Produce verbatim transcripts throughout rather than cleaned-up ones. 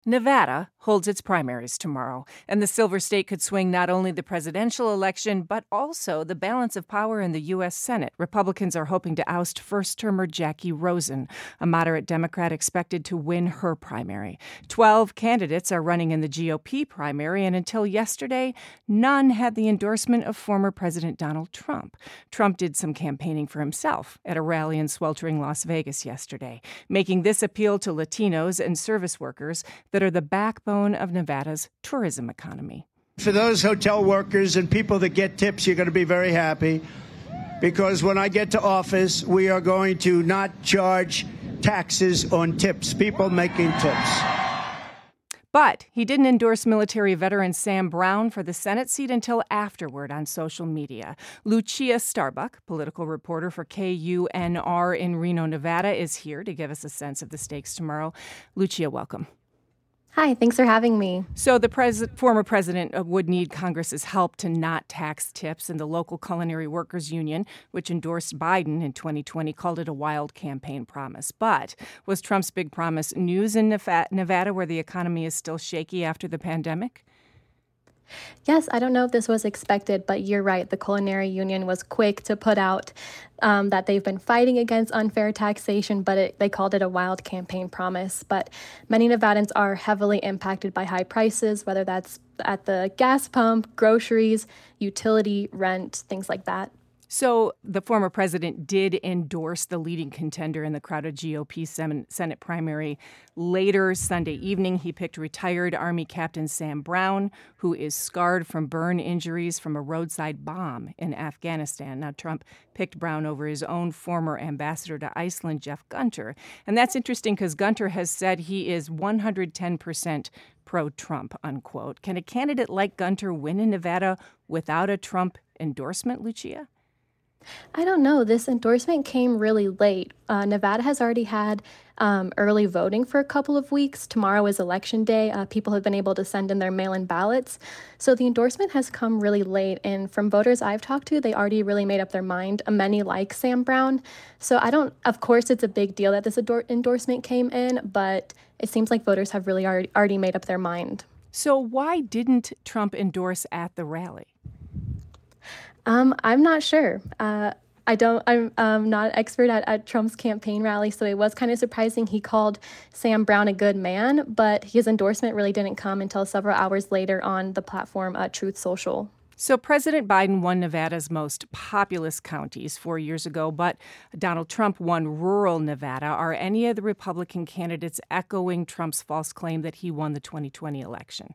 Nevada holds its primaries tomorrow, and the Silver State could swing not only the presidential election, but also the balance of power in the U S. Senate. Republicans are hoping to oust first-termer Jackie Rosen, a moderate Democrat expected to win her primary. Twelve candidates are running in the G O P primary, and until yesterday, none had the endorsement of former President Donald Trump. Trump did some campaigning for himself at a rally in sweltering Las Vegas yesterday, making this appeal to Latinos and service workers that are the backbone of Nevada's tourism economy. For those hotel workers and people that get tips, you're going to be very happy, because when I get to office, we are going to not charge taxes on tips, people making tips. But he didn't endorse military veteran Sam Brown for the Senate seat until afterward on social media. Lucia Starbuck, political reporter for K U N R in Reno, Nevada, is here to give us a sense of the stakes tomorrow. Lucia, welcome. Hi, thanks for having me. So the pres- former president would need Congress's help to not tax tips, and the local culinary workers union, which endorsed Biden in twenty twenty, called it a wild campaign promise. But was Trump's big promise news in Nevada, where the economy is still shaky after the pandemic? Yes, I don't know if this was expected, but you're right. The culinary union was quick to put out um, that they've been fighting against unfair taxation, but it, they called it a wild campaign promise. But many Nevadans are heavily impacted by high prices, whether that's at the gas pump, groceries, utility, rent, things like that. So the former president did endorse the leading contender in the crowded G O P Senate primary. Later Sunday evening, he picked retired Army Captain Sam Brown, who is scarred from burn injuries from a roadside bomb in Afghanistan. Now, Trump picked Brown over his own former ambassador to Iceland, Jeff Gunter. And that's interesting because Gunter has said he is one hundred ten percent pro-Trump, unquote. Can a candidate like Gunter win in Nevada without a Trump endorsement, Lucia? I don't know. This endorsement came really late. Uh, Nevada has already had um, early voting for a couple of weeks. Tomorrow is election day. Uh, people have been able to send in their mail-in ballots. So the endorsement has come really late. And from voters I've talked to, they already really made up their mind. Uh, many like Sam Brown. So I don't, of course, it's a big deal that this ador- endorsement came in, but it seems like voters have really already, already made up their mind. So why didn't Trump endorse at the rally? Um, I'm not sure. Uh, I don't, I'm um, not an expert at, at Trump's campaign rally, so it was kind of surprising. He called Sam Brown a good man, but his endorsement really didn't come until several hours later on the platform uh, Truth Social. So President Biden won Nevada's most populous counties four years ago, but Donald Trump won rural Nevada. Are any of the Republican candidates echoing Trump's false claim that he won the twenty twenty election?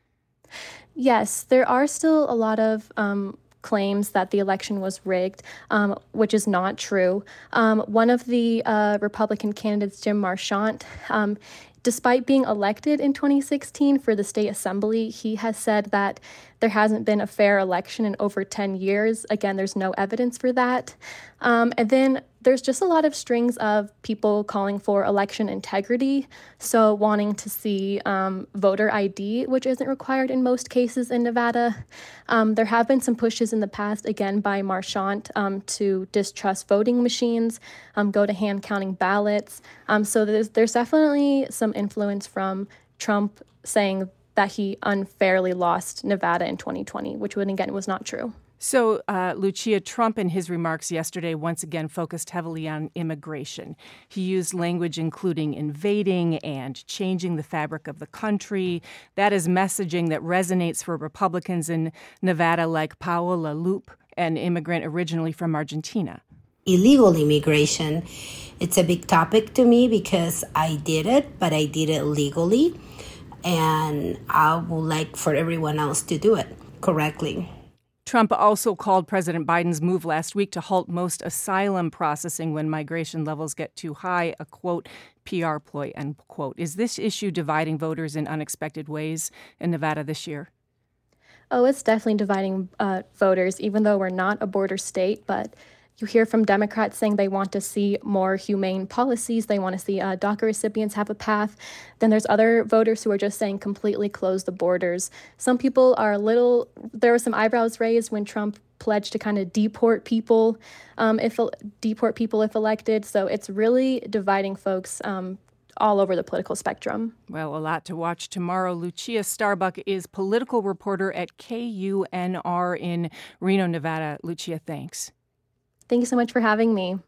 Yes, there are still a lot of um, claims that the election was rigged, um, which is not true. Um, one of the uh, Republican candidates, Jim Marchant, um, despite being elected in twenty sixteen for the state assembly, he has said that there hasn't been a fair election in over ten years. Again, there's no evidence for that. Um, and then there's just a lot of strings of people calling for election integrity, so wanting to see um, voter I D, which isn't required in most cases in Nevada. Um, there have been some pushes in the past, again, by Marchant um, to distrust voting machines, um, go to hand counting ballots. Um, so there's, there's definitely some influence from Trump saying that he unfairly lost Nevada in twenty twenty, which, would, again, was not true. So, uh, Lucia, Trump in his remarks yesterday once again focused heavily on immigration. He used language including invading and changing the fabric of the country. That is messaging that resonates for Republicans in Nevada like Paola LaLoupe, an immigrant originally from Argentina. Illegal immigration, it's a big topic to me because I did it, but I did it legally. And I would like for everyone else to do it correctly. Trump also called President Biden's move last week to halt most asylum processing when migration levels get too high, a, quote, P R ploy, end quote. Is this issue dividing voters in unexpected ways in Nevada this year? Oh, it's definitely dividing uh, voters, even though we're not a border state, but you hear from Democrats saying they want to see more humane policies. They want to see uh, DACA recipients have a path. Then there's other voters who are just saying completely close the borders. Some people are a little, there were some eyebrows raised when Trump pledged to kind of deport people, um, if deport people if elected. So it's really dividing folks um, all over the political spectrum. Well, a lot to watch tomorrow. Lucia Starbuck is political reporter at K U N R in Reno, Nevada. Lucia, thanks. Thank you so much for having me.